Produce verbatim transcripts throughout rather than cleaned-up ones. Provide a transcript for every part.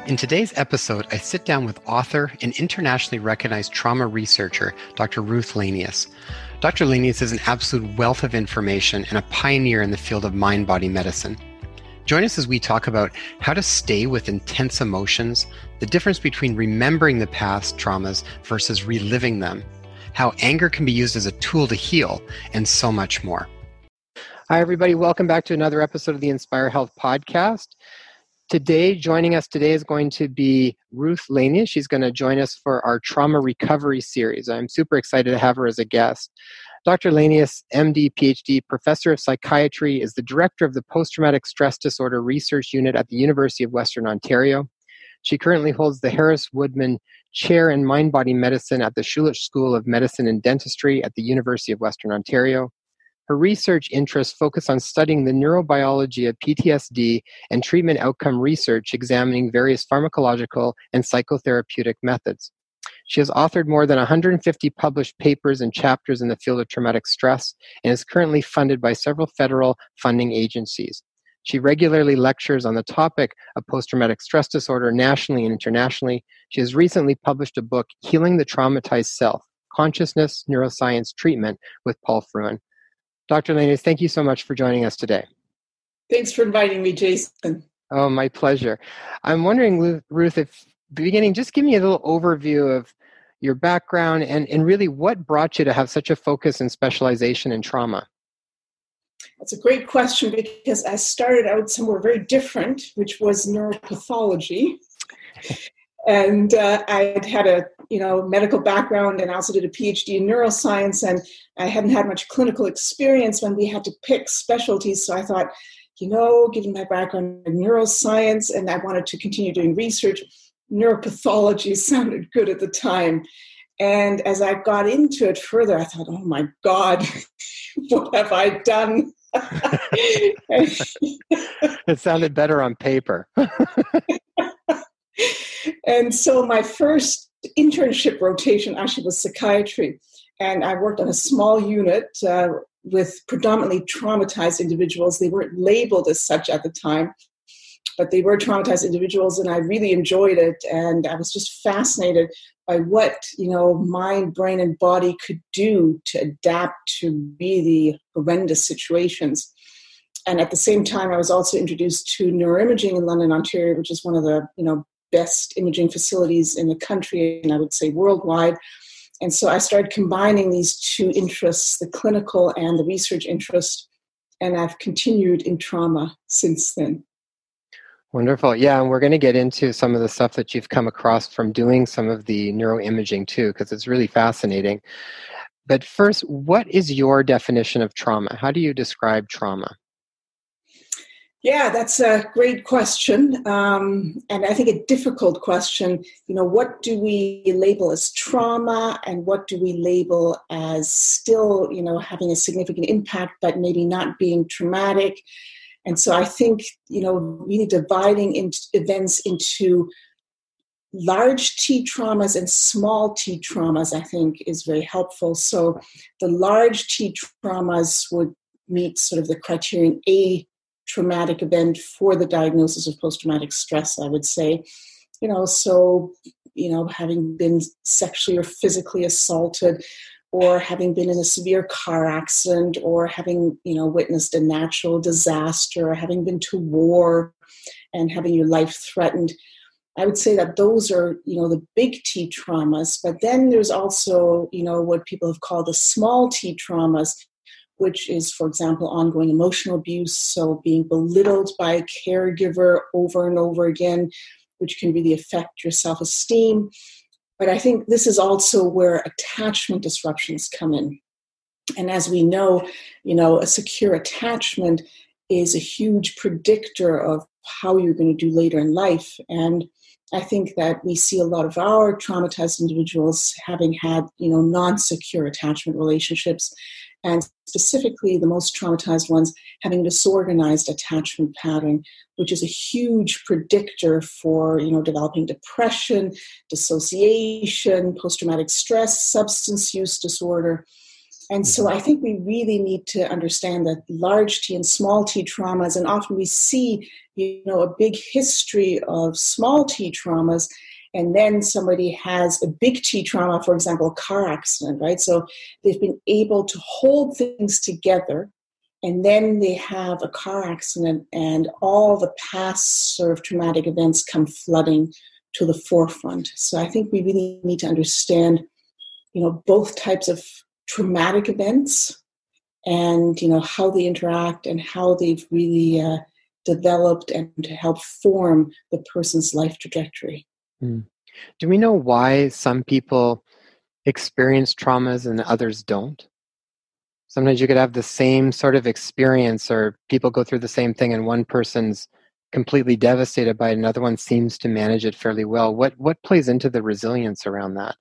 In today's episode, I sit down with author and internationally recognized trauma researcher, Doctor Ruth Lanius. Doctor Lanius is an absolute wealth of information and a pioneer in the field of mind-body medicine. Join us as we talk about how to stay with intense emotions, the difference between remembering the past traumas versus reliving them, how anger can be used as a tool to heal, and so much more. Hi, everybody. Welcome back to another episode of the Inspire Health Podcast. Today, joining us today is going to be Ruth Lanius. She's going to join us for our trauma recovery series. I'm super excited to have her as a guest. Doctor Lanius, M D, P H D, professor of psychiatry, is the director of the Post-Traumatic Stress Disorder Research Unit at the University of Western Ontario. She currently holds the Harris Woodman Chair in Mind-Body Medicine at the Schulich School of Medicine and Dentistry at the University of Western Ontario. Her research interests focus on studying the neurobiology of P T S D and treatment outcome research examining various pharmacological and psychotherapeutic methods. She has authored more than one hundred fifty published papers and chapters in the field of traumatic stress and is currently funded by several federal funding agencies. She regularly lectures on the topic of post-traumatic stress disorder nationally and internationally. She has recently published a book, Healing the Traumatized Self, Consciousness Neuroscience Treatment with Paul Fruin. Doctor Lanius, thank you so much for joining us today. Thanks for inviting me, Jason. Oh, my pleasure. I'm wondering, Ruth, if beginning, just give me a little overview of your background and, and really what brought you to have such a focus and specialization in trauma. That's a great question because I started out somewhere very different, which was neuropathology. And uh, I had a you know medical background and also did a P H D in neuroscience, and I hadn't had much clinical experience when we had to pick specialties. So I thought, you know, given my background in neuroscience and I wanted to continue doing research, neuropathology sounded good at the time. And as I got into it further, I thought, oh my God, what have I done? It sounded better on paper. And so my first internship rotation actually was psychiatry. And I worked on a small unit uh, with predominantly traumatized individuals. They weren't labeled as such at the time, but they were traumatized individuals, and I really enjoyed it. And I was just fascinated by what, you know, mind, brain, and body could do to adapt to really horrendous situations. And at the same time, I was also introduced to neuroimaging in London, Ontario, which is one of the, you know, best imaging facilities in the country, and I would say worldwide. And so I started combining these two interests, the clinical and the research interest, and I've continued in trauma since then. Wonderful. Yeah, and we're going to get into some of the stuff that you've come across from doing some of the neuroimaging too, because it's really fascinating. But first, what is your definition of trauma? How do you describe trauma? Yeah, that's a great question. Um, and I think a difficult question. You know, what do we label as trauma and what do we label as still, you know, having a significant impact, but maybe not being traumatic? And so I think, you know, really dividing into events into large T traumas and small T traumas, I think, is very helpful. So the large T traumas would meet sort of the criterion A traumatic event for the diagnosis of post-traumatic stress, I would say. You know, so, you know, having been sexually or physically assaulted, or having been in a severe car accident, or having, you know, witnessed a natural disaster, or having been to war and having your life threatened. I would say that those are, you know, the big T traumas. But then there's also, you know, what people have called the small T traumas, which is, for example, ongoing emotional abuse, so being belittled by a caregiver over and over again, which can really affect your self-esteem. But I think this is also where attachment disruptions come in. And as we know, you know, a secure attachment is a huge predictor of how you're going to do later in life. And I think that we see a lot of our traumatized individuals having had, you know, non-secure attachment relationships, and specifically the most traumatized ones having disorganized attachment pattern, which is a huge predictor for, you know, developing depression, dissociation, post-traumatic stress, substance use disorder. And so I think we really need to understand that large T and small T traumas, and often we see, you know, a big history of small T traumas, and then somebody has a big T trauma, for example, a car accident, right? So they've been able to hold things together, and then they have a car accident, and all the past sort of traumatic events come flooding to the forefront. So I think we really need to understand, you know, both types of traumatic events and, you know, how they interact and how they've really uh, developed and to help form the person's life trajectory. Mm. Do we know why some people experience traumas and others don't? Sometimes you could have the same sort of experience, or people go through the same thing and one person's completely devastated by it, another one seems to manage it fairly well. What what plays into the resilience around that?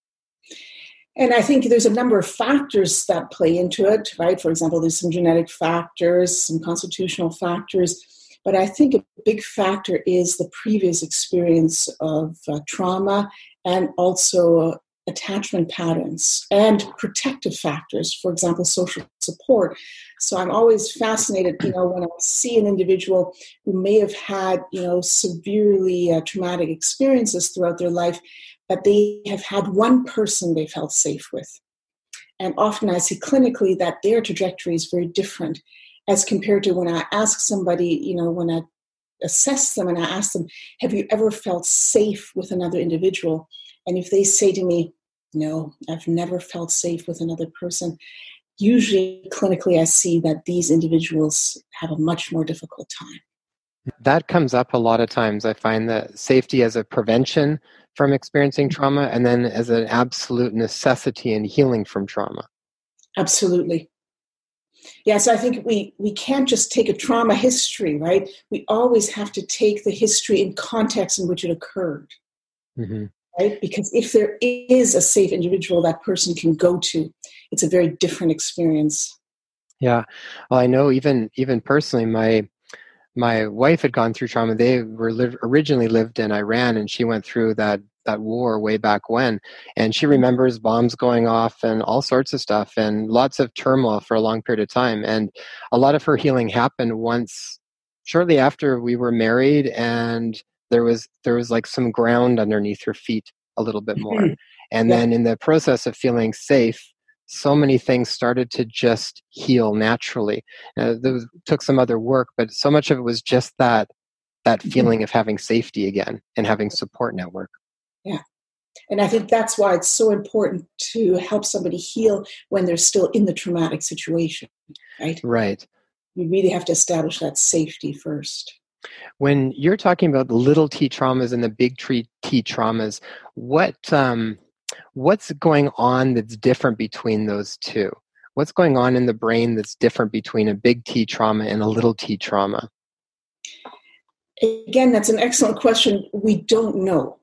And I think there's a number of factors that play into it, right? For example, there's some genetic factors, some constitutional factors, but I think a big factor is the previous experience of uh, trauma, and also uh, attachment patterns and protective factors, for example, social support. So I'm always fascinated, you know, when I see an individual who may have had, you know, severely uh, traumatic experiences throughout their life, but they have had one person they felt safe with. And often I see clinically that their trajectory is very different as compared to when I ask somebody, you know, when I assess them and I ask them, have you ever felt safe with another individual? And if they say to me, no, I've never felt safe with another person, usually clinically I see that these individuals have a much more difficult time. That comes up a lot of times. I find that safety as a prevention from experiencing trauma, and then as an absolute necessity in healing from trauma. Absolutely. Yes, I think we, we can't just take a trauma history, right? We always have to take the history in context in which it occurred, mm-hmm. right? Because if there is a safe individual that person can go to, it's a very different experience. Yeah. Well, I know even even personally, my my wife had gone through trauma. They were li- originally lived in Iran, and she went through that that war way back when. And she remembers bombs going off and all sorts of stuff and lots of turmoil for a long period of time. And a lot of her healing happened once, shortly after we were married, and there was there was like some ground underneath her feet a little bit more. Mm-hmm. And yeah. then in the process of feeling safe, so many things started to just heal naturally. Uh, there took some other work, but so much of it was just that that feeling of having safety again and having support network. Yeah. And I think that's why it's so important to help somebody heal when they're still in the traumatic situation, right? Right. You really have to establish that safety first. When you're talking about the little T traumas and the big T traumas, what um, what's going on that's different between those two? What's going on in the brain that's different between a big T trauma and a little T trauma? Again, that's an excellent question. We don't know.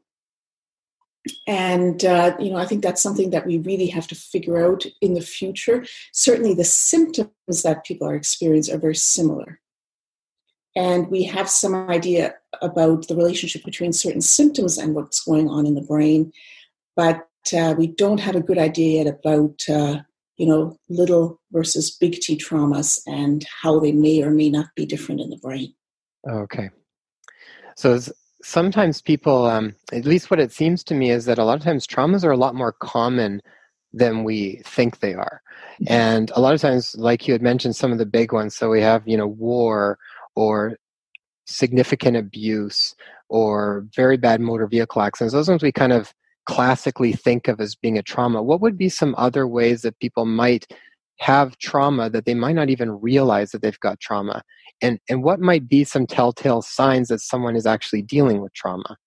And, uh, you know, I think that's something that we really have to figure out in the future. Certainly the symptoms that people are experiencing are very similar. And we have some idea about the relationship between certain symptoms and what's going on in the brain. But uh, we don't have a good idea yet about, uh, you know, little versus big T traumas and how they may or may not be different in the brain. Okay. So sometimes people, um, at least what it seems to me, is that a lot of times traumas are a lot more common than we think they are. Mm-hmm. And a lot of times, like you had mentioned, some of the big ones. So we have, you know, war or significant abuse or very bad motor vehicle accidents. Those ones we kind of classically think of as being a trauma. What would be some other ways that people might have trauma that they might not even realize that they've got trauma? And and what might be some telltale signs that someone is actually dealing with trauma?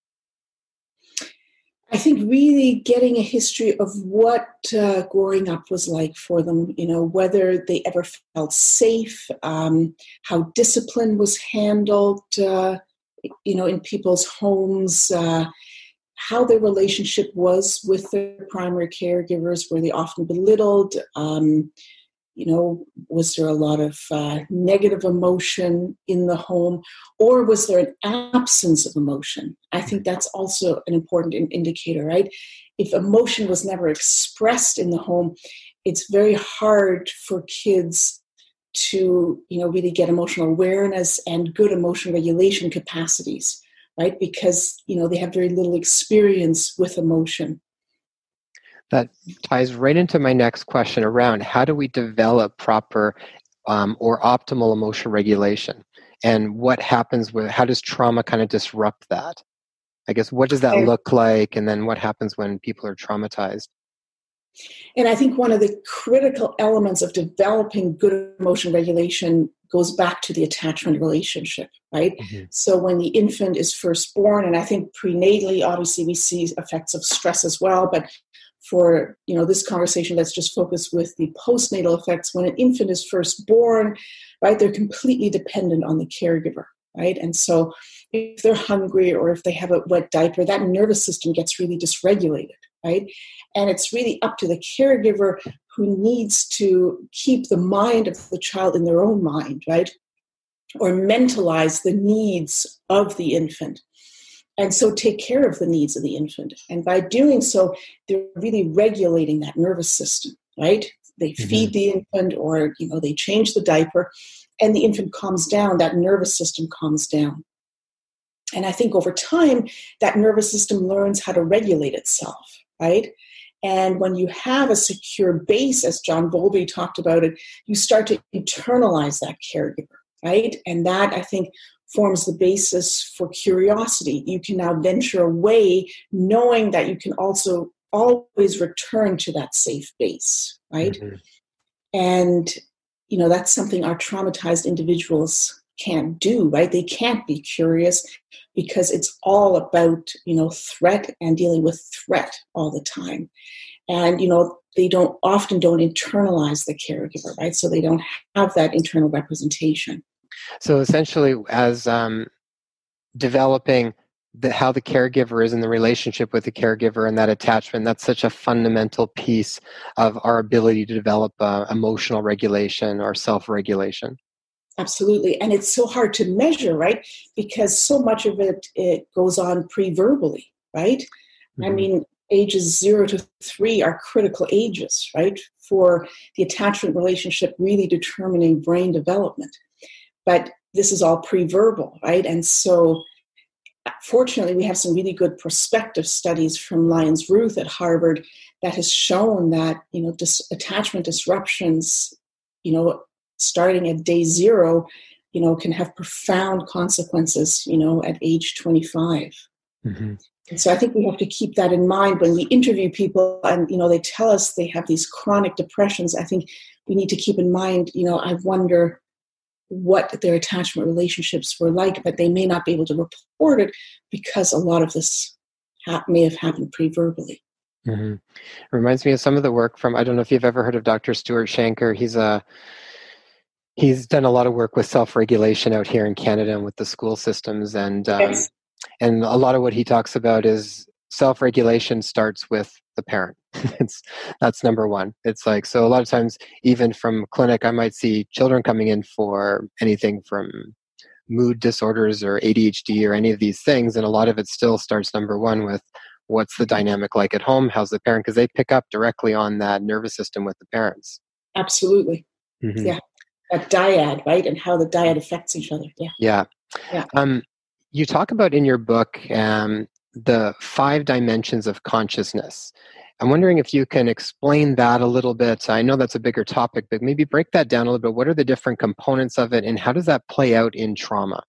I think really getting a history of what uh, growing up was like for them, you know, whether they ever felt safe, um, how discipline was handled, uh, you know, in people's homes, uh, how their relationship was with their primary caregivers, were they often belittled, um, you know, was there a lot of uh, negative emotion in the home, or was there an absence of emotion? I think that's also an important indicator, right? If emotion was never expressed in the home, it's very hard for kids to, you know, really get emotional awareness and good emotion regulation capacities, right? Because, you know, they have very little experience with emotion. That ties right into my next question around how do we develop proper um, or optimal emotion regulation? And what happens with, how does trauma kind of disrupt that? I guess, what does that And, look like? And then what happens when people are traumatized? and I think one of the critical elements of developing good emotion regulation goes back to the attachment relationship, right? Mm-hmm. So when the infant is first born, and I think prenatally, obviously we see effects of stress as well, but for, you know, this conversation, let's just focus with the postnatal effects. When an infant is first born, right, they're completely dependent on the caregiver, right? And so if they're hungry or if they have a wet diaper, that nervous system gets really dysregulated, right? And it's really up to the caregiver who needs to keep the mind of the child in their own mind, right? Or mentalize the needs of the infant. And so take care of the needs of the infant. And by doing so, they're really regulating that nervous system, right? They mm-hmm. feed the infant, or, you know, they change the diaper, and the infant calms down, that nervous system calms down. And I think over time, that nervous system learns how to regulate itself, right? And when you have a secure base, as John Bowlby talked about it, you start to internalize that caregiver, right? And that, I think, forms the basis for curiosity. You can now venture away knowing that you can also always return to that safe base, right? Mm-hmm. And, you know, that's something our traumatized individuals can't do, right? They can't be curious because it's all about, you know, threat and dealing with threat all the time. And, you know, they don't often don't internalize the caregiver, right? So they don't have that internal representation. So essentially, as um, developing the, how the caregiver is in the relationship with the caregiver and that attachment, that's such a fundamental piece of our ability to develop uh, emotional regulation or self-regulation. Absolutely. And it's so hard to measure, right? Because so much of it, it goes on pre-verbally, right? Mm-hmm. I mean, ages zero to three are critical ages, right? For the attachment relationship really determining brain development. But this is all pre-verbal, right? And so fortunately, we have some really good prospective studies from Lyons Ruth at Harvard that has shown that, you know, dis- attachment disruptions, you know, starting at day zero, you know, can have profound consequences, you know, at age twenty-five. Mm-hmm. And so I think we have to keep that in mind when we interview people and, you know, they tell us they have these chronic depressions. I think we need to keep in mind, you know, I wonder what their attachment relationships were like, but they may not be able to report it because a lot of this ha- may have happened pre-verbally. Mm-hmm. It reminds me of some of the work from, I don't know if you've ever heard of Doctor Stuart Shanker. He's a He's done a lot of work with self-regulation out here in Canada and with the school systems. And um, yes. and a lot of what he talks about is self-regulation starts with the parent. it's That's number one. It's like, so a lot of times, even from clinic, I might see children coming in for anything from mood disorders or A D H D or any of these things. And a lot of it still starts, number one, with what's the dynamic like at home? How's the parent? Because they pick up directly on that nervous system with the parents. Absolutely. Mm-hmm. Yeah. That dyad, right? And how the dyad affects each other. Yeah. Yeah. Yeah. Um, you talk about in your book um, the five dimensions of consciousness. I'm wondering if you can explain that a little bit. I know that's a bigger topic, but maybe break that down a little bit. What are the different components of it, and how does that play out in trauma?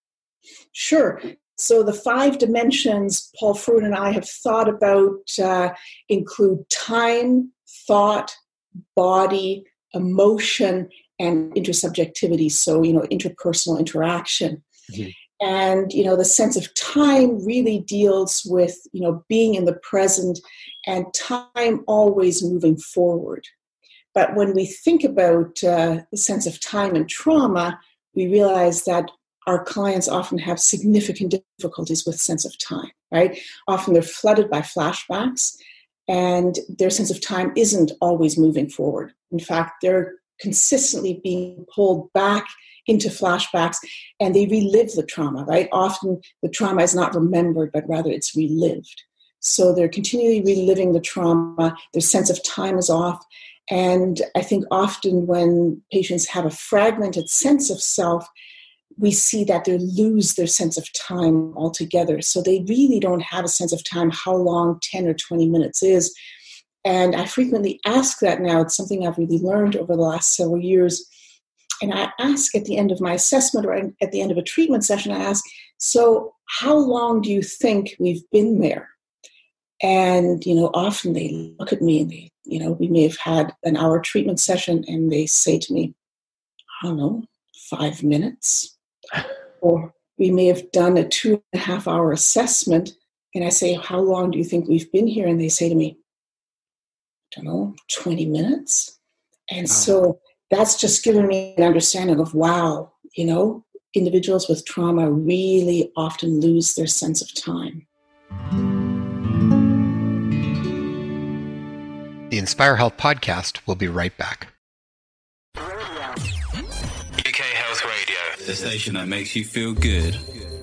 Sure. So the five dimensions Paul Fruin and I have thought about uh, include time, thought, body, emotion, and intersubjectivity, so, you know, interpersonal interaction. Mm-hmm. And, you know, the sense of time really deals with, you know, being in the present and time always moving forward. But when we think about uh, the sense of time and trauma, we realize that our clients often have significant difficulties with sense of time, right? Often they're flooded by flashbacks, and their sense of time isn't always moving forward. In fact, they're consistently being pulled back into flashbacks, and they relive the trauma, right? Often the trauma is not remembered, but rather it's relived. So they're continually reliving the trauma. Their sense of time is off, And I think often when patients have a fragmented sense of self, we see that they lose their sense of time altogether. So they really don't have a sense of time, how long ten or twenty minutes is. And I frequently ask that now. It's something I've really learned over the last several years. And I ask at the end of my assessment or at the end of a treatment session, I ask, so how long do you think we've been there? And, you know, often they look at me and they, you know, we may have had an hour treatment session and they say to me, I don't know, five minutes. Or we may have done a two and a half hour assessment. And I say, how long do you think we've been here? And they say to me, I don't know, twenty minutes. And wow. So that's just given me an understanding of, wow, you know, individuals with trauma really often lose their sense of time. The Inspire Health podcast will be right back. U K Health Radio, the station that makes you feel good.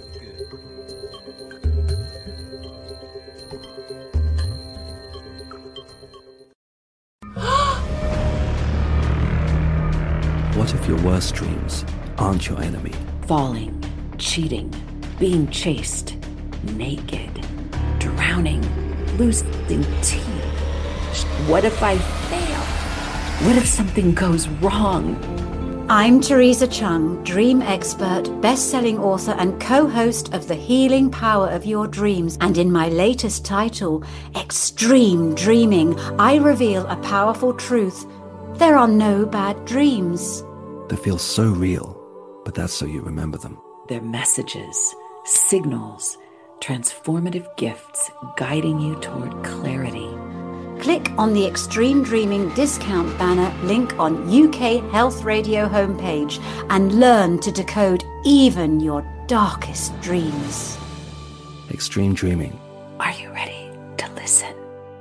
What if your worst dreams aren't your enemy? Falling, cheating, being chased, naked, drowning, losing teeth. What if I fail? What if something goes wrong? I'm Teresa Chung, dream expert, best-selling author and co-host of The Healing Power of Your Dreams. And in my latest title, Extreme Dreaming, I reveal a powerful truth. There are no bad dreams. They feel so real, but that's so you remember them. They're messages, signals, transformative gifts guiding you toward clarity. Click on the Extreme Dreaming discount banner link on U K Health Radio homepage and learn to decode even your darkest dreams. Extreme Dreaming. Are you ready to listen?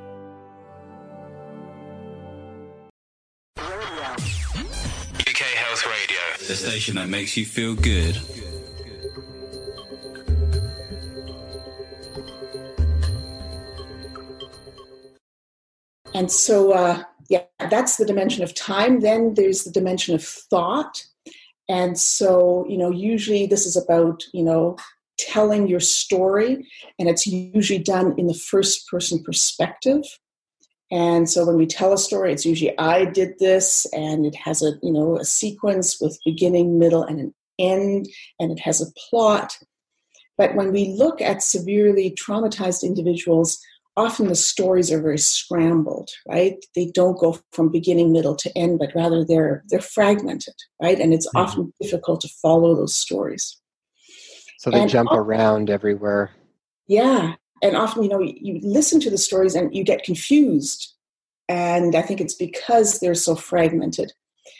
U K Health Radio, the station that makes you feel good. And so, uh, yeah, that's the dimension of time. Then there's the dimension of thought. And so, you know, usually this is about, you know, telling your story, and it's usually done in the first person perspective. And so when we tell a story, it's usually I did this, and it has a, you know, a sequence with beginning, middle, and an end, and it has a plot. But when we look at severely traumatized individuals, often the stories are very scrambled, right? They don't go from beginning, middle to end, but rather they're they're fragmented, right? And it's mm-hmm. often difficult to follow those stories. So they and jump often, around everywhere. Yeah. And often, you know, you listen to the stories and you get confused. And I think it's because they're so fragmented.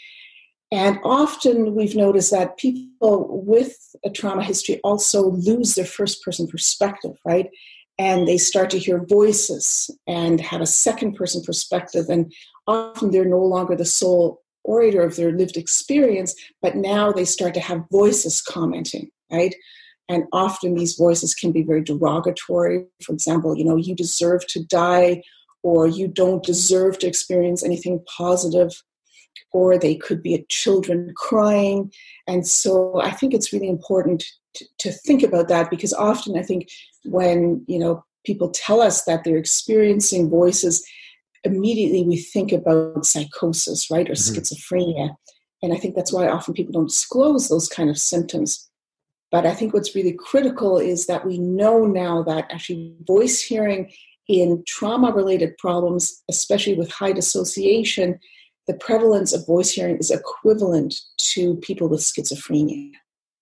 And often we've noticed that people with a trauma history also lose their first person perspective, right? And they start to hear voices and have a second person perspective. And often they're no longer the sole orator of their lived experience, but now they start to have voices commenting, right? And often these voices can be very derogatory. For example, you know, you deserve to die, or you don't deserve to experience anything positive, or they could be children crying. And so I think it's really important to, to think about that, because often I think when, you know, people tell us that they're experiencing voices, immediately we think about psychosis, right, or mm-hmm. schizophrenia. And I think that's why often people don't disclose those kind of symptoms. But I think what's really critical is that we know now that actually voice hearing in trauma-related problems, especially with high dissociation, the prevalence of voice hearing is equivalent to people with schizophrenia.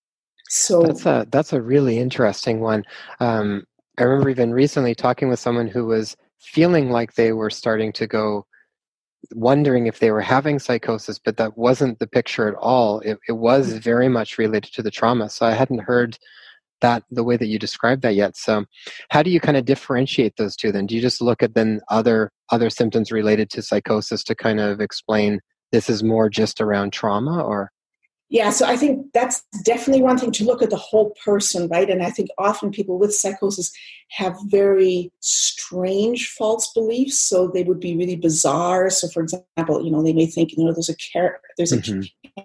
So that's a that's a really interesting one. Um, I remember even recently talking with someone who was feeling like they were starting to go, wondering if they were having psychosis, but that wasn't the picture at all. It, it was very much related to the trauma. So I hadn't heard that the way that you described that yet. So how do you kind of differentiate those two then? Do you just look at then other other symptoms related to psychosis to kind of explain this is more just around trauma, or? Yeah, so I think that's definitely one thing, to look at the whole person, right? And I think often people with psychosis have very strange false beliefs, so they would be really bizarre. So, for example, you know, they may think, you know, there's a car- there's a mm-hmm.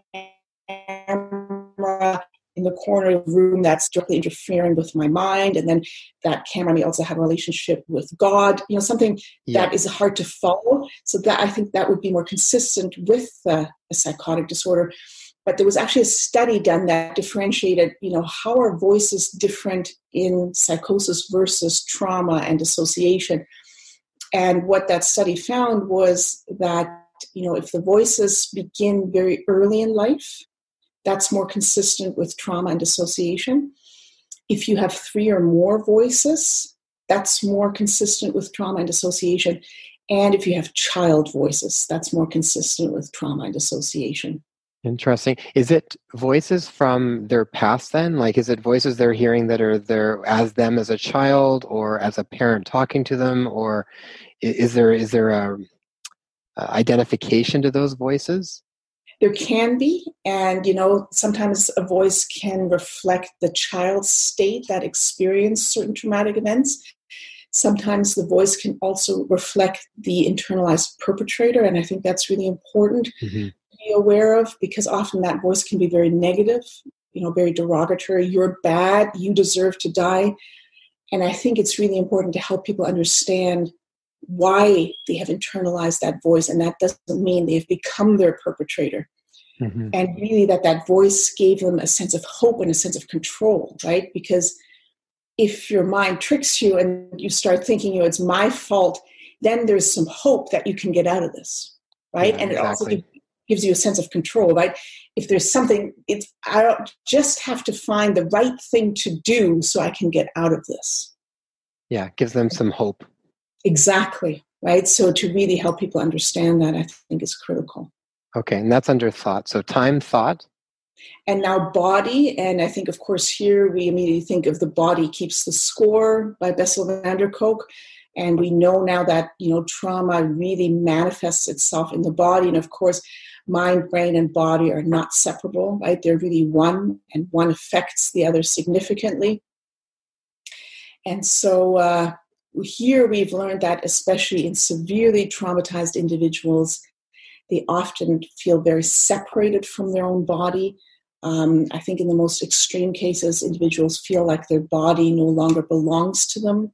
camera in the corner of the room that's directly interfering with my mind, and then that camera may also have a relationship with God. You know, something yeah. that is hard to follow. So that I think that would be more consistent with uh, a psychotic disorder. But there was actually a study done that differentiated, you know, how are voices different in psychosis versus trauma and dissociation. And what that study found was that, you know, if the voices begin very early in life, that's more consistent with trauma and dissociation. If you have three or more voices, that's more consistent with trauma and dissociation. And if you have child voices, that's more consistent with trauma and dissociation. Interesting. Is it voices from their past then? Like, is it voices they're hearing that are there as them as a child or as a parent talking to them? Or is there is there a, a identification to those voices? There can be. And, you know, sometimes a voice can reflect the child's state that experienced certain traumatic events. Sometimes the voice can also reflect the internalized perpetrator. And I think that's really important. Mm-hmm. Be aware of, because often that voice can be very negative, you know, very derogatory. You're bad, you deserve to die. And I think it's really important to help people understand why they have internalized that voice, and that doesn't mean they've become their perpetrator. Mm-hmm. And really that that voice gave them a sense of hope and a sense of control, right? Because if your mind tricks you and you start thinking, you know, it's my fault, then there's some hope that you can get out of this, right? Yeah, and it exactly. also gives you a sense of control, right? If there's something, it's, I don't just have to find the right thing to do so I can get out of this. Yeah, it gives them some hope. Exactly, right? So to really help people understand that, I think is critical. Okay, and that's under thought. So time, thought. And now body, and I think, of course, here we immediately think of The Body Keeps the Score by Bessel van der Kolk. And we know now that, you know, trauma really manifests itself in the body. And of course, mind, brain, and body are not separable, right? They're really one, and one affects the other significantly. And so uh, here we've learned that, especially in severely traumatized individuals, they often feel very separated from their own body. Um, I think in the most extreme cases, individuals feel like their body no longer belongs to them.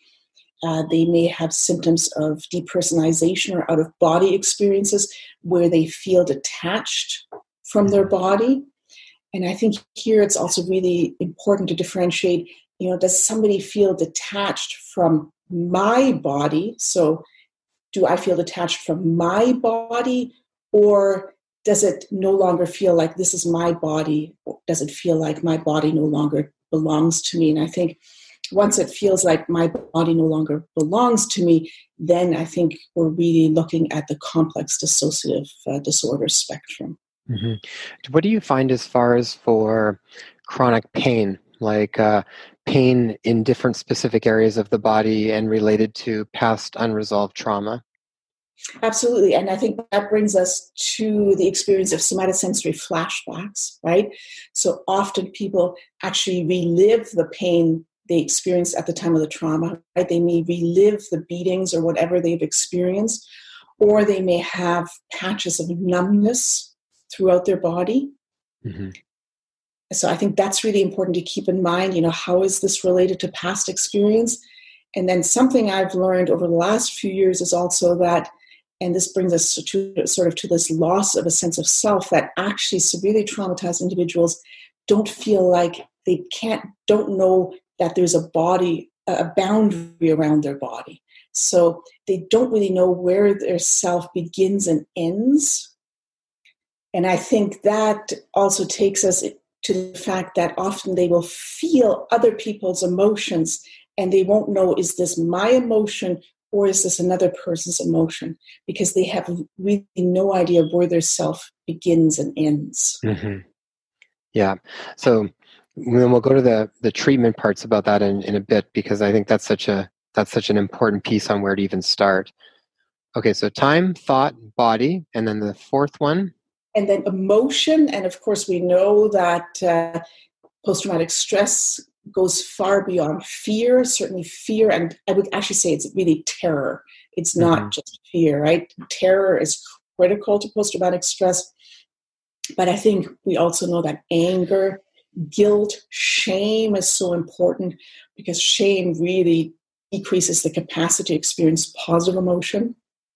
Uh, they may have symptoms of depersonalization or out-of-body experiences where they feel detached from their body. And I think here it's also really important to differentiate, you know, does somebody feel detached from my body? So do I feel detached from my body, or does it no longer feel like this is my body? Or does it feel like my body no longer belongs to me? And I think once it feels like my body no longer belongs to me, then I think we're really looking at the complex dissociative uh, disorder spectrum. Mm-hmm. What do you find as far as for chronic pain, like uh, pain in different specific areas of the body and related to past unresolved trauma? Absolutely. And I think that brings us to the experience of somatosensory flashbacks, right? So often people actually relive the pain they experienced at the time of the trauma, right? They may relive the beatings or whatever they've experienced, or they may have patches of numbness throughout their body. Mm-hmm. So I think that's really important to keep in mind, you know, how is this related to past experience? And then something I've learned over the last few years is also that, and this brings us to sort of to this loss of a sense of self, that actually severely traumatized individuals don't feel like they can't, don't know that there's a body, a boundary around their body. So they don't really know where their self begins and ends. And I think that also takes us to the fact that often they will feel other people's emotions and they won't know, is this my emotion or is this another person's emotion? Because they have really no idea where their self begins and ends. Mm-hmm. Yeah. So then we'll go to the, the treatment parts about that in, in a bit, because I think that's such a that's such an important piece on where to even start. Okay, so time, thought, body, and then the fourth one. and then emotion. And of course, we know that uh, post-traumatic stress goes far beyond fear, certainly fear. And I would actually say it's really terror. It's not mm-hmm. just fear, right? Terror is critical to post-traumatic stress. But I think we also know that anger, guilt, shame is so important, because shame really decreases the capacity to experience positive emotion.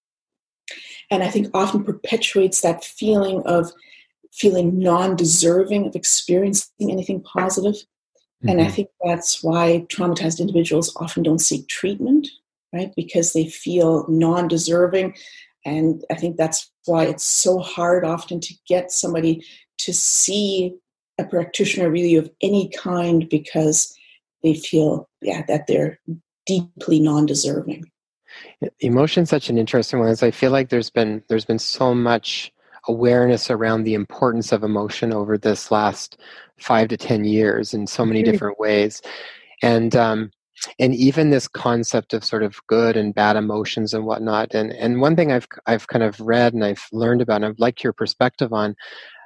And I think often perpetuates that feeling of feeling non-deserving of experiencing anything positive. Mm-hmm. And I think that's why traumatized individuals often don't seek treatment, right? Because they feel non-deserving. And I think that's why it's so hard often to get somebody to see a practitioner really of any kind, because they feel, yeah, that they're deeply non-deserving. Emotion's such an interesting one, as I feel like there's been there's been so much awareness around the importance of emotion over this last five to ten years in so many different ways, and um, and even this concept of sort of good and bad emotions and whatnot. And and one thing I've I've kind of read and I've learned about, and I'd like your perspective on.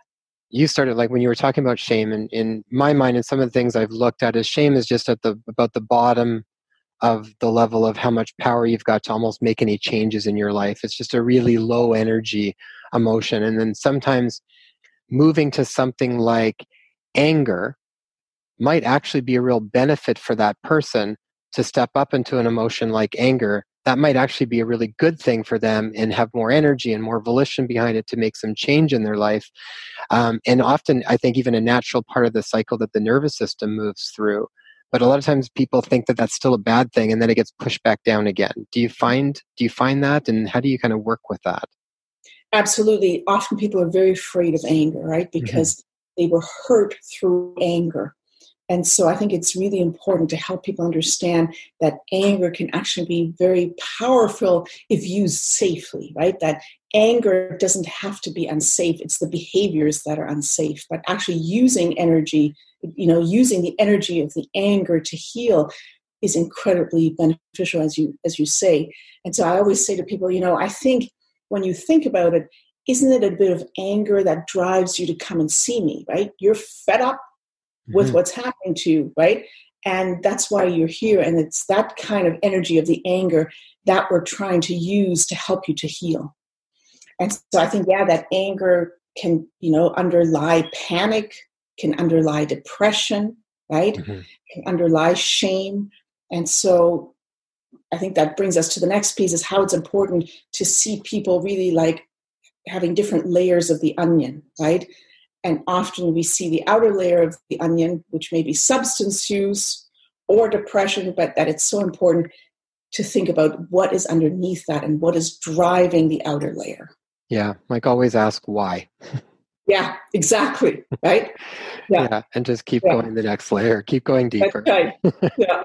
You started, like when you were talking about shame, and in my mind, and some of the things I've looked at is shame is just at the about the bottom of the level of how much power you've got to almost make any changes in your life. It's just a really low energy emotion. And then sometimes moving to something like anger might actually be a real benefit for that person to step up into an emotion like anger. That might actually be a really good thing for them and have more energy and more volition behind it to make some change in their life. Um, and often, I think even a natural part of the cycle that the nervous system moves through. But a lot of times people think that that's still a bad thing, and then it gets pushed back down again. Do you find do you find that, and how do you kind of work with that? Absolutely. Often people are very afraid of anger, right? Because mm-hmm. they were hurt through anger. And so I think it's really important to help people understand that anger can actually be very powerful if used safely, right? That anger doesn't have to be unsafe. It's the behaviors that are unsafe. But actually using energy, you know, using the energy of the anger to heal is incredibly beneficial, as you as you say. And so I always say to people, you know, I think when you think about it, isn't it a bit of anger that drives you to come and see me, right? You're fed up with mm-hmm. what's happening to you, right? And that's why you're here. And it's that kind of energy of the anger that we're trying to use to help you to heal. And so I think, yeah, that anger can, you know, underlie panic, can underlie depression, right? Mm-hmm. Can underlie shame. And so I think that brings us to the next piece, is how it's important to see people really like having different layers of the onion, right? And often we see the outer layer of the onion, which may be substance use or depression, but that it's so important to think about what is underneath that and what is driving the outer layer. Yeah, like always ask why. Yeah, exactly. Right? Yeah, yeah, and just keep yeah. going the next layer. Keep going deeper. That's right. Yeah.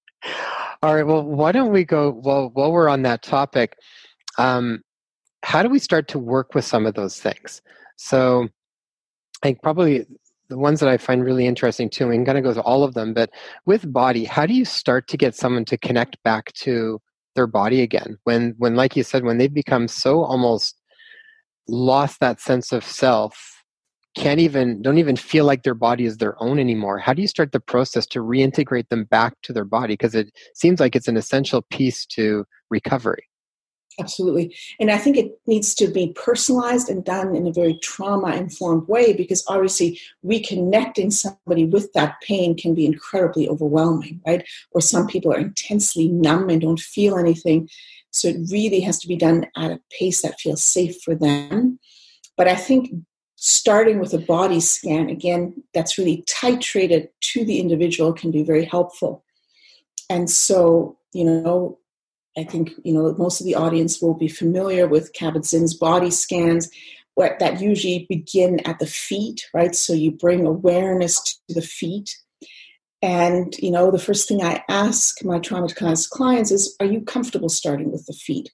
All right, well, why don't we go, well, while we're on that topic, um, how do we start to work with some of those things? So I think probably the ones that I find really interesting too, we can kind of go through all of them, but with body, how do you start to get someone to connect back to their body again? When, when like you said, when they've become so almost lost that sense of self, can't even, don't even feel like their body is their own anymore. How do you start the process to reintegrate them back to their body? Because it seems like it's an essential piece to recovery. Absolutely. And I think it needs to be personalized and done in a very trauma-informed way, because obviously reconnecting somebody with that pain can be incredibly overwhelming, right? Or some people are intensely numb and don't feel anything. So it really has to be done at a pace that feels safe for them. But I think starting with a body scan, again, that's really titrated to the individual can be very helpful. And so, you know, I think, you know, most of the audience will be familiar with Kabat-Zinn's body scans, where that usually begin at the feet, right? So you bring awareness to the feet. And, you know, the first thing I ask my traumatized clients is, are you comfortable starting with the feet?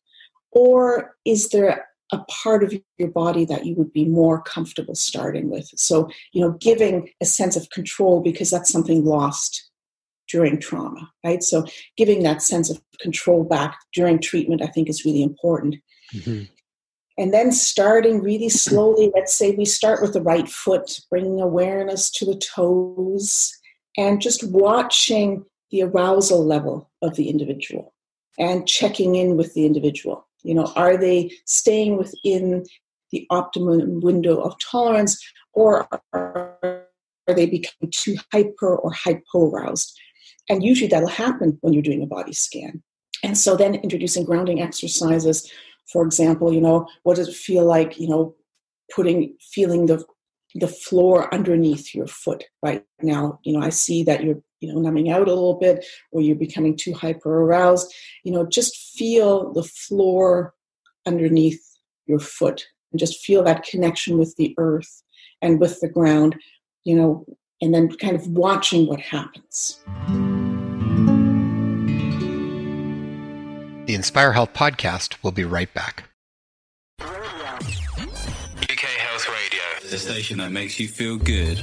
Or is there a part of your body that you would be more comfortable starting with? So, you know, giving a sense of control, because that's something lost during trauma, right? So giving that sense of control back during treatment, I think, is really important. Mm-hmm. And then starting really slowly, let's say we start with the right foot, bringing awareness to the toes, and just watching the arousal level of the individual and checking in with the individual. You know, are they staying within the optimum window of tolerance, or are they becoming too hyper or hypo-aroused? And usually that'll happen when you're doing a body scan. And so then introducing grounding exercises, for example, you know, what does it feel like, you know, putting, feeling the the floor underneath your foot right now. You know, I see that you're, you know, numbing out a little bit, or you're becoming too hyper aroused. You know, just feel the floor underneath your foot and just feel that connection with the earth and with the ground, you know, and then kind of watching what happens. The Inspire Health podcast will be right back. U K Health Radio, the station that makes you feel good.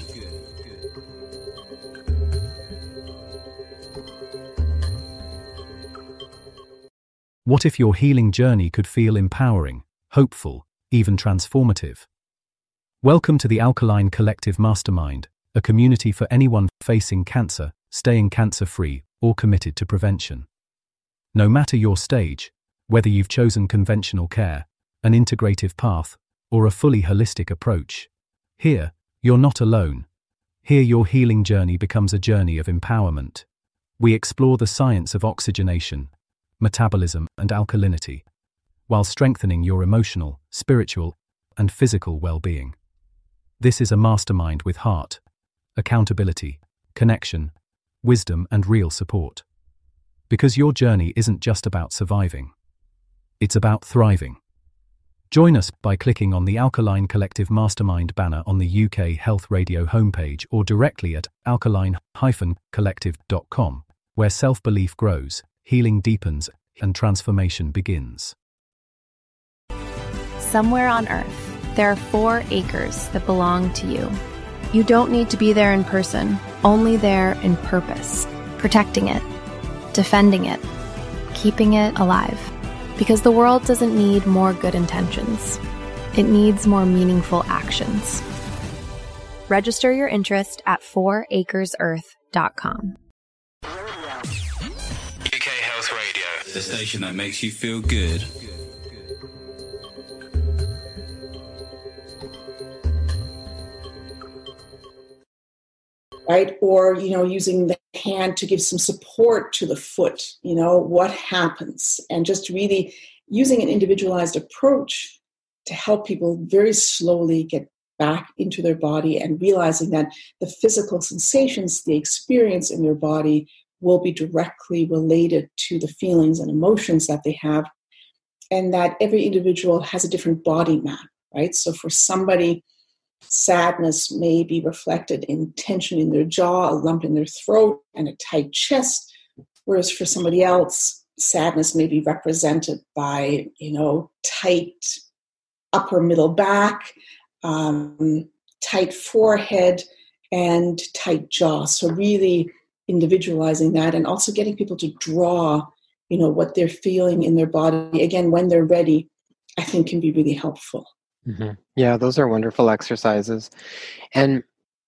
What if your healing journey could feel empowering, hopeful, even transformative? Welcome to the Alkaline Collective Mastermind, a community for anyone facing cancer, staying cancer-free, or committed to prevention. No matter your stage, whether you've chosen conventional care, an integrative path, or a fully holistic approach, here, you're not alone. Here your healing journey becomes a journey of empowerment. We explore the science of oxygenation, metabolism, and alkalinity, while strengthening your emotional, spiritual, and physical well-being. This is a mastermind with heart, accountability, connection, wisdom, and real support. Because your journey isn't just about surviving. It's about thriving. Join us by clicking on the Alkaline Collective Mastermind banner on the U K Health Radio homepage or directly at alkaline dash collective dot com, where self-belief grows, healing deepens, and transformation begins. Somewhere on Earth, there are four acres that belong to you. You don't need to be there in person, only there in purpose, protecting it, defending it, keeping it alive. Because the world doesn't need more good intentions. It needs more meaningful actions. Register your interest at four acres earth dot com. U K Health Radio, the station that makes you feel good. Right? Or, you know, using the hand to give some support to the foot, you know, what happens? And just really using an individualized approach to help people very slowly get back into their body and realizing that the physical sensations they experience in their body will be directly related to the feelings and emotions that they have, and that every individual has a different body map, right? So for somebody, sadness may be reflected in tension in their jaw, a lump in their throat, and a tight chest, whereas for somebody else, sadness may be represented by, you know, tight upper middle back, um, tight forehead, and tight jaw. So really individualizing that and also getting people to draw, you know, what they're feeling in their body, again, when they're ready, I think can be really helpful. Mm-hmm. Yeah, those are wonderful exercises. And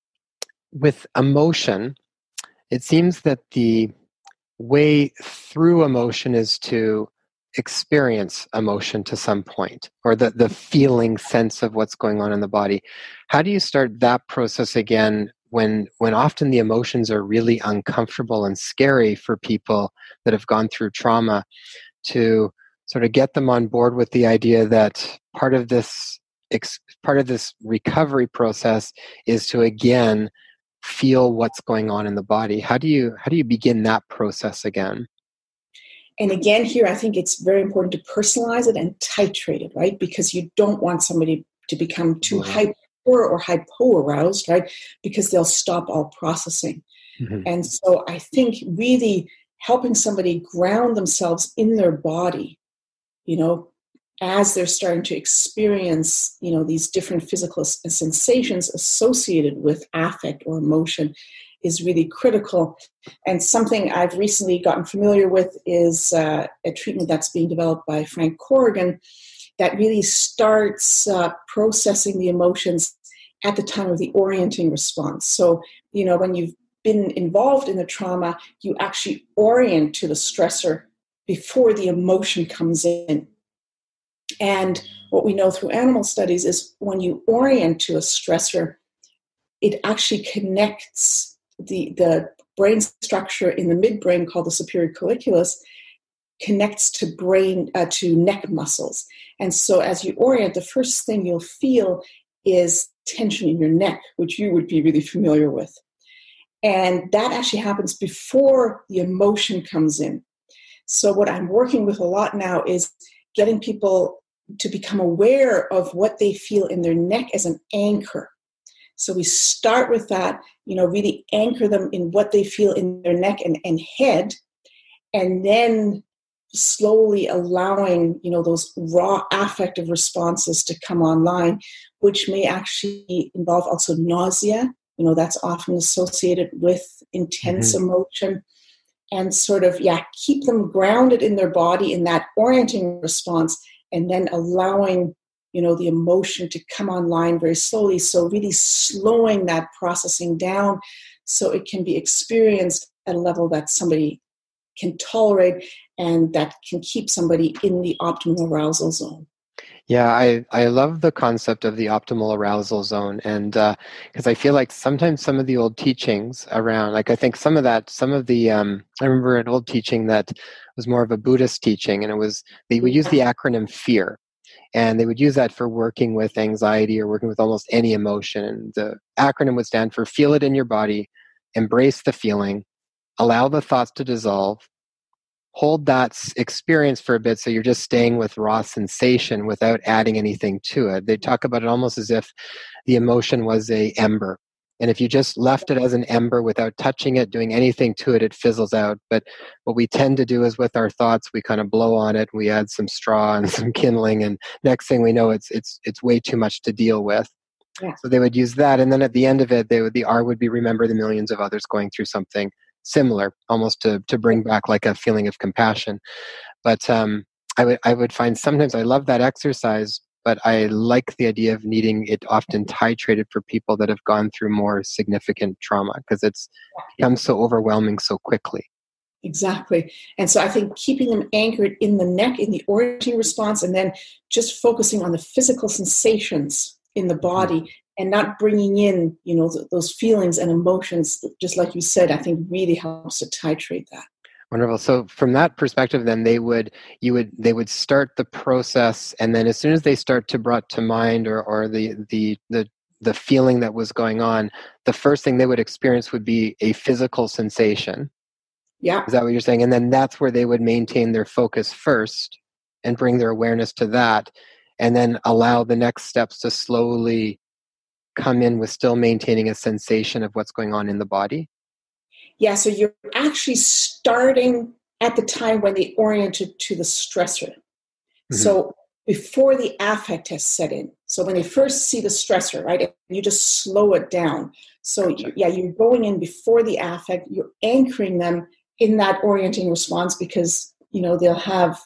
with emotion, it seems that the way through emotion is to experience emotion to some point, or the, the feeling sense of what's going on in the body. How do you start that process again when when often the emotions are really uncomfortable and scary for people that have gone through trauma, to sort of get them on board with the idea that part of this part of this recovery process is to again feel what's going on in the body? How do you how do you begin that process again? And again, here I think it's very important to personalize it and titrate it, right? Because you don't want somebody to become too mm-hmm. hyper or hypo-aroused, right? Because they'll stop all processing. Mm-hmm. And so I think really helping somebody ground themselves in their body, you know, as they're starting to experience, you know, these different physical sensations associated with affect or emotion is really critical. And something I've recently gotten familiar with is uh, a treatment that's being developed by Frank Corrigan, that really starts uh, processing the emotions at the time of the orienting response. So, you know, when you've been involved in the trauma, you actually orient to the stressor before the emotion comes in. And what we know through animal studies is when you orient to a stressor, it actually connects the, the brain structure in the midbrain called the superior colliculus, connects to brain, uh, to neck muscles. And so as you orient, the first thing you'll feel is tension in your neck, which you would be really familiar with. And that actually happens before the emotion comes in. So what I'm working with a lot now is getting people to become aware of what they feel in their neck as an anchor. So we start with that, you know, really anchor them in what they feel in their neck and, and head, and then slowly allowing, you know, those raw affective responses to come online, which may actually involve also nausea. You know, that's often associated with intense mm-hmm. emotion. And sort of, yeah, keep them grounded in their body in that orienting response, and then allowing, you know, the emotion to come online very slowly. So really slowing that processing down so it can be experienced at a level that somebody can tolerate and that can keep somebody in the optimal arousal zone. Yeah, I, I love the concept of the optimal arousal zone. And because uh, I feel like sometimes some of the old teachings around, like I think some of that, some of the, um, I remember an old teaching that was more of a Buddhist teaching, and it was, they would use the acronym FEAR. And they would use that for working with anxiety or working with almost any emotion. And the acronym would stand for feel it in your body, embrace the feeling, allow the thoughts to dissolve, hold that experience for a bit so you're just staying with raw sensation without adding anything to it. They talk about it almost as if the emotion was a ember. And if you just left it as an ember without touching it, doing anything to it, it fizzles out. But what we tend to do is with our thoughts, we kind of blow on it, we add some straw and some kindling, and next thing we know, it's it's it's way too much to deal with. Yeah. So they would use that, and then at the end of it, they would, the R would be remember the millions of others going through something similar, almost to to bring back like a feeling of compassion. But um, I would I would find sometimes I love that exercise, but I like the idea of needing it often titrated for people that have gone through more significant trauma, because it's become so overwhelming so quickly. Exactly. And so I think keeping them anchored in the neck, in the orienting response, and then just focusing on the physical sensations in the body, mm-hmm. and not bringing in, you know, th- those feelings and emotions, just like you said, I think really helps to titrate that. Wonderful. So from that perspective, then they would, you would, they would start the process, and then as soon as they start to brought to mind, or, or the, the, the, the feeling that was going on, the first thing they would experience would be a physical sensation. Yeah. Is that what you're saying? And then that's where they would maintain their focus first and bring their awareness to that, and then allow the next steps to slowly come in with still maintaining a sensation of what's going on in the body. Yeah, so you're actually starting at the time when they oriented to the stressor. Mm-hmm. So before the affect has set in. So when they first see the stressor, right, you just slow it down. So gotcha. you, yeah, you're going in before the affect, you're anchoring them in that orienting response, because, you know, they'll have,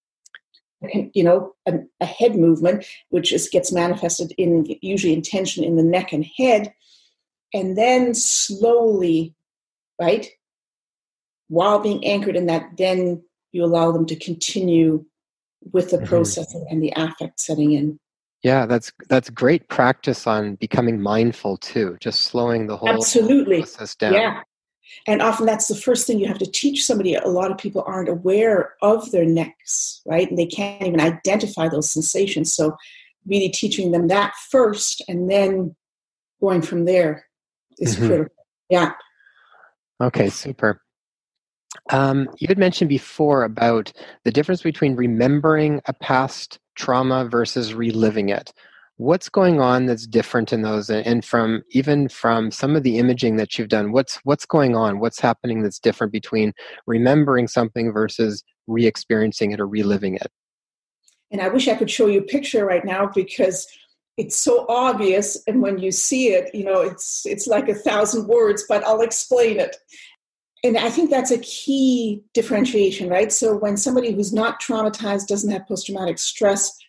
you know, a, a head movement, which is, gets manifested in usually in tension in the neck and head. And then slowly, right, while being anchored in that, then you allow them to continue with the mm-hmm. processing and the affect setting in. Yeah, that's that's great practice on becoming mindful too, just slowing the whole Absolutely. process down. Yeah. And often that's the first thing you have to teach somebody. A lot of people aren't aware of their necks, right? And they can't even identify those sensations. So really teaching them that first, and then going from there is mm-hmm. critical. Yeah. Okay, super. Um, you had mentioned before about the difference between remembering a past trauma versus reliving it. What's going on that's different in those? And from even from some of the imaging that you've done, what's what's going on? What's happening that's different between remembering something versus re-experiencing it or reliving it? And I wish I could show you a picture right now, because it's so obvious, and when you see it, you know, it's it's like a thousand words, but I'll explain it. And I think that's a key differentiation, right? So when somebody who's not traumatized, doesn't have post-traumatic stress,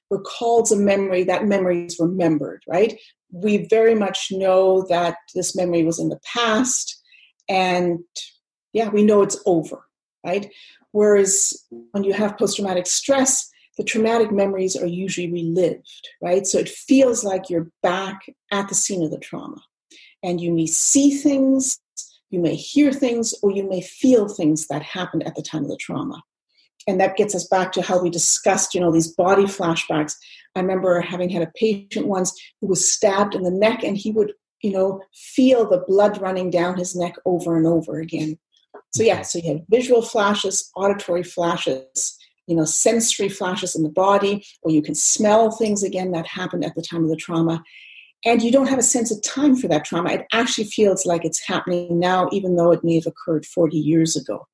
recalls a memory, that memory is remembered, right? We very much know that this memory was in the past, and yeah, we know it's over, right? Whereas when you have post-traumatic stress, the traumatic memories are usually relived, right? So it feels like you're back at the scene of the trauma, and you may see things, you may hear things, or you may feel things that happened at the time of the trauma. And that gets us back to how we discussed, you know, these body flashbacks. I remember having had a patient once who was stabbed in the neck, and he would, you know, feel the blood running down his neck over and over again. So yeah, so you have visual flashes, auditory flashes, you know, sensory flashes in the body, or you can smell things again that happened at the time of the trauma. And you don't have a sense of time for that trauma. It actually feels like it's happening now, even though it may have occurred forty years ago.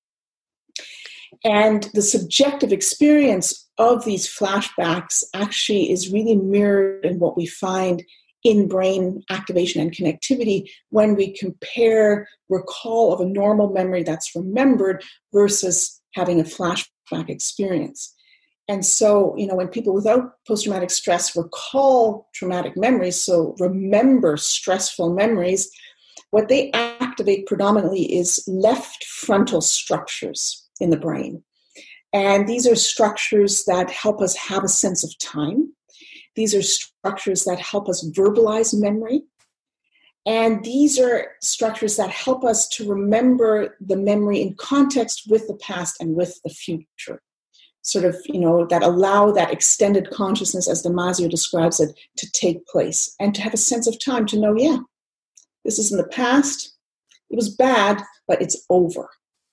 And the subjective experience of these flashbacks actually is really mirrored in what we find in brain activation and connectivity when we compare recall of a normal memory that's remembered versus having a flashback experience. And so, you know, when people without post-traumatic stress recall traumatic memories, so remember stressful memories, what they activate predominantly is left frontal structures in the brain. And these are structures that help us have a sense of time. These are structures that help us verbalize memory. And these are structures that help us to remember the memory in context with the past and with the future. Sort of, you know, that allow that extended consciousness, as Damasio describes it, to take place and to have a sense of time to know, yeah, this is in the past. It was bad, but it's over.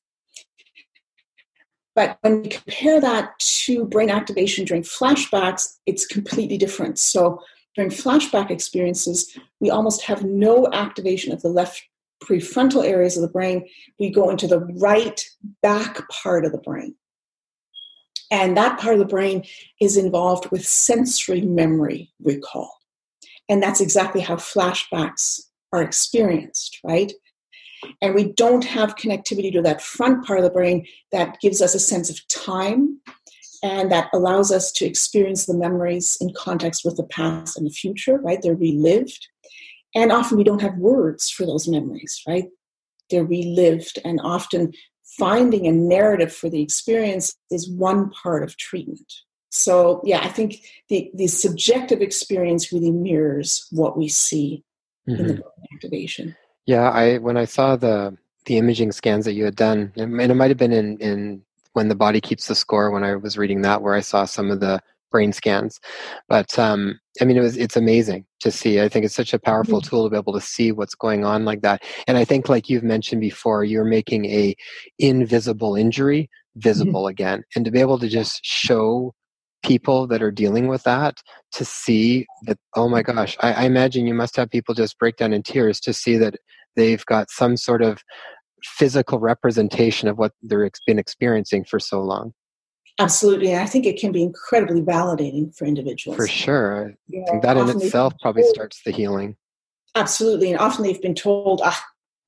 But when we compare that to brain activation during flashbacks, it's completely different. So during flashback experiences, we almost have no activation of the left prefrontal areas of the brain. We go into the right back part of the brain. And that part of the brain is involved with sensory memory recall. And that's exactly how flashbacks are experienced, right? And we don't have connectivity to that front part of the brain that gives us a sense of time and that allows us to experience the memories in context with the past and the future, right? They're relived. And often we don't have words for those memories, right? They're relived, and often finding a narrative for the experience is one part of treatment. So yeah, I think the, the subjective experience really mirrors what we see mm-hmm. in the brain activation. Yeah, I when I saw the the imaging scans that you had done, and it might have been in, in When the Body Keeps the Score when I was reading that, where I saw some of the brain scans. But um, I mean, it was it's amazing to see. I think it's such a powerful mm-hmm. tool to be able to see what's going on like that. And I think, like you've mentioned before, you're making a invisible injury visible mm-hmm. again, and to be able to just show people that are dealing with that to see that, oh my gosh, I, I imagine you must have people just break down in tears to see that they've got some sort of physical representation of what they've been experiencing for so long. Absolutely. And I think it can be incredibly validating for individuals. For sure. You I think that in itself probably told, starts the healing. Absolutely. And often they've been told, ah,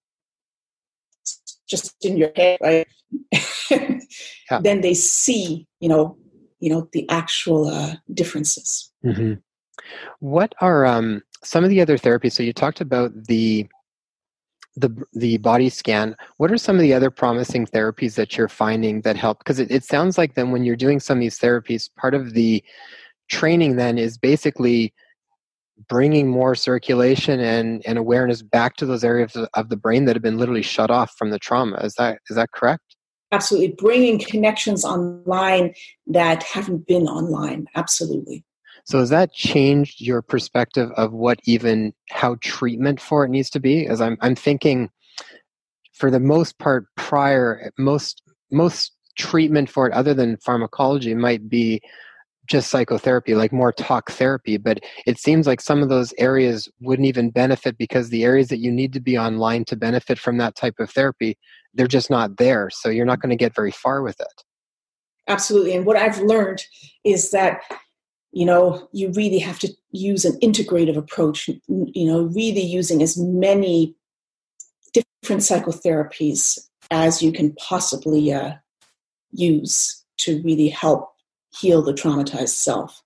it's just in your head, right? yeah. Then they see, you know, you know, the actual uh, differences. Mm-hmm. What are um, some of the other therapies? So you talked about the the the body scan. What are some of the other promising therapies that you're finding that help? Because it, it sounds like then when you're doing some of these therapies, part of the training then is basically bringing more circulation and, and awareness back to those areas of the brain that have been literally shut off from the trauma. Is that is that correct? Absolutely. Bringing connections online that haven't been online. Absolutely. So has that changed your perspective of what even, how treatment for it needs to be? As I'm I'm thinking, for the most part, prior, most most treatment for it other than pharmacology might be just psychotherapy, like more talk therapy. But it seems like some of those areas wouldn't even benefit because the areas that you need to be online to benefit from that type of therapy, they're just not there. So you're not going to get very far with it. Absolutely. And what I've learned is that, you know, you really have to use an integrative approach, you know, really using as many different psychotherapies as you can possibly uh, use to really help heal the traumatized self.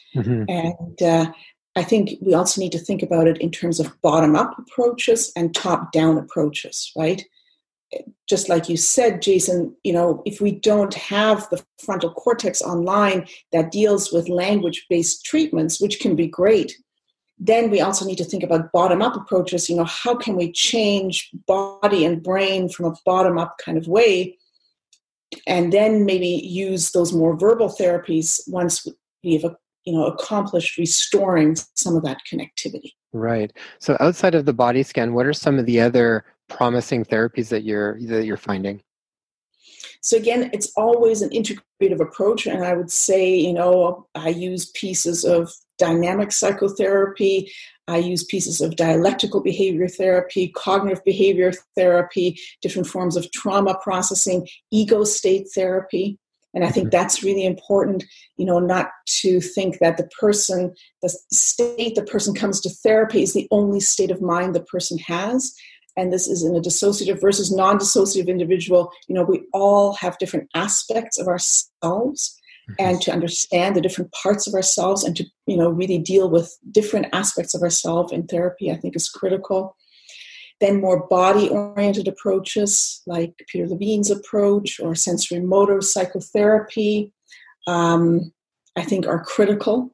Mm-hmm. And uh, I think we also need to think about it in terms of bottom-up approaches and top-down approaches, right? Just like you said, Jason, you know, if we don't have the frontal cortex online that deals with language-based treatments, which can be great, then we also need to think about bottom-up approaches. You know, how can we change body and brain from a bottom-up kind of way, and then maybe use those more verbal therapies once we've, you know, accomplished restoring some of that connectivity. Right. So outside of the body scan, what are some of the other promising therapies that you're that you're finding? So again, it's always an integrative approach, and I would say, you know, I use pieces of dynamic psychotherapy, I use pieces of dialectical behavior therapy, cognitive behavior therapy, different forms of trauma processing, ego state therapy. And I think that's really important, you know, not to think that the person, the state the person comes to therapy is the only state of mind the person has. And this is in a dissociative versus non-dissociative individual. You know, we all have different aspects of ourselves. And to understand the different parts of ourselves and to, you know, really deal with different aspects of ourselves in therapy, I think is critical. Then more body-oriented approaches like Peter Levine's approach or sensory motor psychotherapy, um, I think are critical.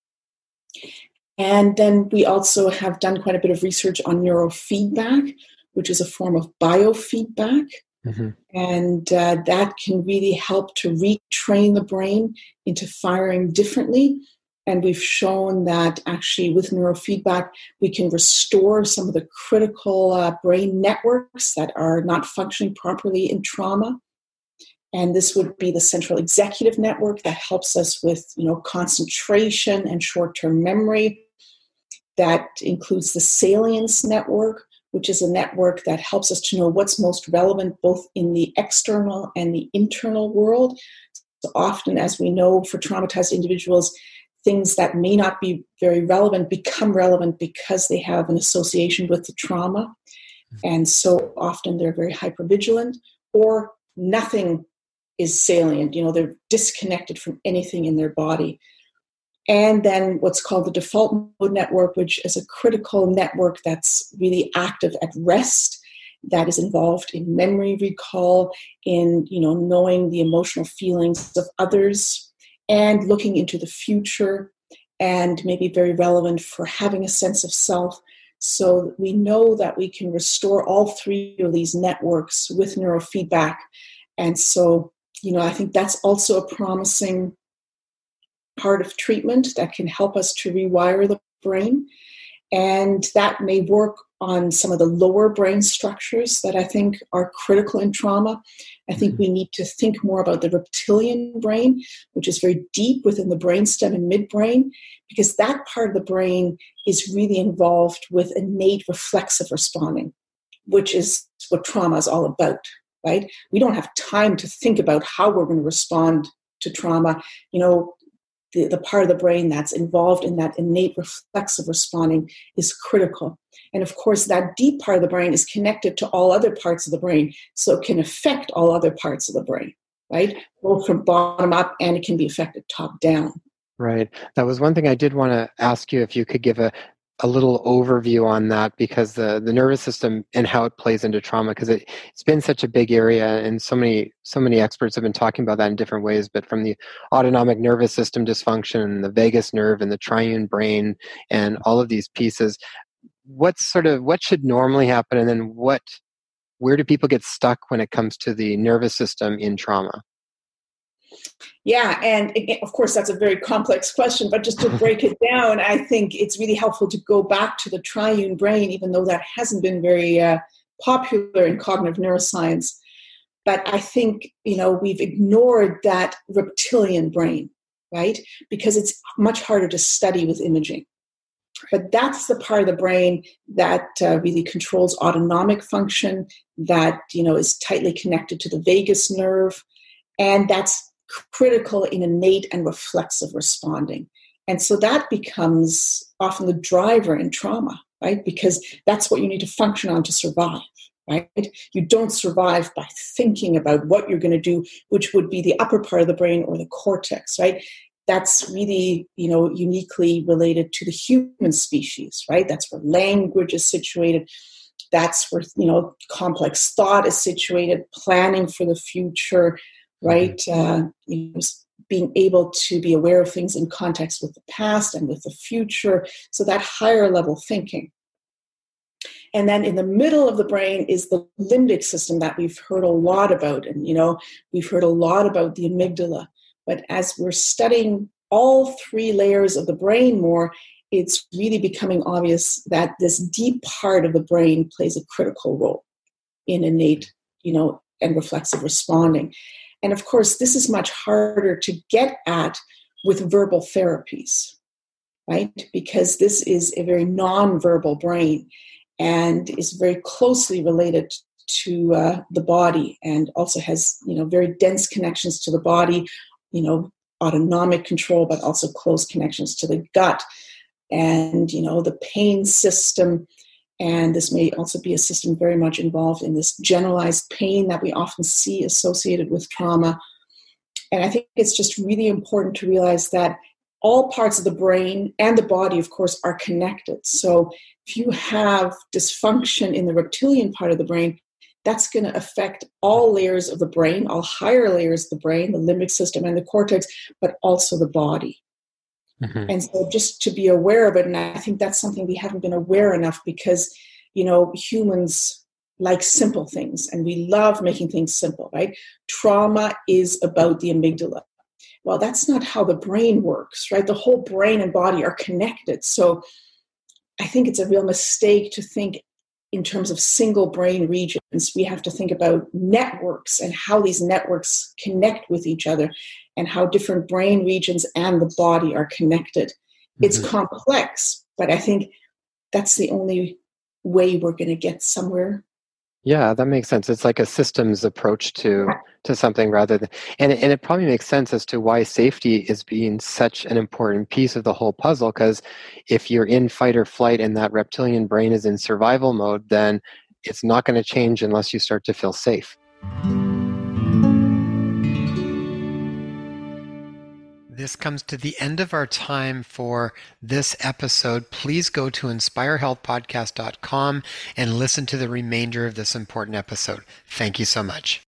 And then we also have done quite a bit of research on neurofeedback, which is a form of biofeedback. Mm-hmm. And uh, that can really help to retrain the brain into firing differently. And we've shown that actually with neurofeedback, we can restore some of the critical uh, brain networks that are not functioning properly in trauma. And this would be the central executive network that helps us with, you know, concentration and short-term memory. That includes the salience network, which is a network that helps us to know what's most relevant both in the external and the internal world. So often, as we know, for traumatized individuals, things that may not be very relevant become relevant because they have an association with the trauma. And so often they're very hypervigilant, or nothing is salient. You know, they're disconnected from anything in their body. And then what's called the default mode network, which is a critical network that's really active at rest, that is involved in memory recall, in, you know, knowing the emotional feelings of others and looking into the future, and maybe very relevant for having a sense of self. So we know that we can restore all three of these networks with neurofeedback. And so, you know, I think that's also a promising part of treatment that can help us to rewire the brain. And that may work on some of the lower brain structures that I think are critical in trauma. I think we need to think more about the reptilian brain, which is very deep within the brainstem and midbrain, because that part of the brain is really involved with innate reflexive responding, which is what trauma is all about, right? We don't have time to think about how we're going to respond to trauma. You know, The, the part of the brain that's involved in that innate reflexive responding is critical. And of course, that deep part of the brain is connected to all other parts of the brain, so it can affect all other parts of the brain, right? Both from bottom up, and it can be affected top down. Right. That was one thing I did want to ask you if you could give a, a little overview on that, because the, the nervous system and how it plays into trauma, because it, it's been such a big area, and so many so many experts have been talking about that in different ways, but from the autonomic nervous system dysfunction and the vagus nerve and the triune brain and all of these pieces, what's sort of what should normally happen, and then what where do people get stuck when it comes to the nervous system in trauma? Yeah, and again, of course, that's a very complex question, but just to break it down, I think it's really helpful to go back to the triune brain, even though that hasn't been very uh, popular in cognitive neuroscience. But I think, you know, we've ignored that reptilian brain, right? Because it's much harder to study with imaging. But that's the part of the brain that uh, really controls autonomic function, that, you know, is tightly connected to the vagus nerve, and that's critical in innate and reflexive responding. And so that becomes often the driver in trauma, right? Because that's what you need to function on to survive, right? You don't survive by thinking about what you're going to do, which would be the upper part of the brain or the cortex, right? that's really, you know, uniquely related to the human species, right? That's where language is situated. That's where, you know, complex thought is situated, planning for the future, right? Uh, you know, being able to be aware of things in context with the past and with the future. So that higher level thinking. And then in the middle of the brain is the limbic system that we've heard a lot about. And, you know, we've heard a lot about the amygdala. But as we're studying all three layers of the brain more, it's really becoming obvious that this deep part of the brain plays a critical role in innate, you know, and reflexive responding. And of course, this is much harder to get at with verbal therapies, right? Because this is a very non-verbal brain and is very closely related to uh, the body, and also has, you know, very dense connections to the body, you know, autonomic control, but also close connections to the gut and, you know, the pain system. And this may also be a system very much involved in this generalized pain that we often see associated with trauma. And I think it's just really important to realize that all parts of the brain and the body, of course, are connected. So if you have dysfunction in the reptilian part of the brain, that's going to affect all layers of the brain, all higher layers of the brain, the limbic system and the cortex, but also the body. Mm-hmm. And so just to be aware of it, and I think that's something we haven't been aware enough because, you know, humans like simple things and we love making things simple, right? Trauma is about the amygdala. Well, that's not how the brain works, right? The whole brain and body are connected. So I think it's a real mistake to think in terms of single brain regions. We have to think about networks and how these networks connect with each other and how different brain regions and the body are connected. Mm-hmm. It's complex, but I think that's the only way we're going to get somewhere. Yeah, that makes sense. It's like a systems approach to to something rather than, and it, and it probably makes sense as to why safety is being such an important piece of the whole puzzle. Because if you're in fight or flight and that reptilian brain is in survival mode, then it's not going to change unless you start to feel safe. This comes to the end of our time for this episode. Please go to inspire health podcast dot com and listen to the remainder of this important episode. Thank you so much.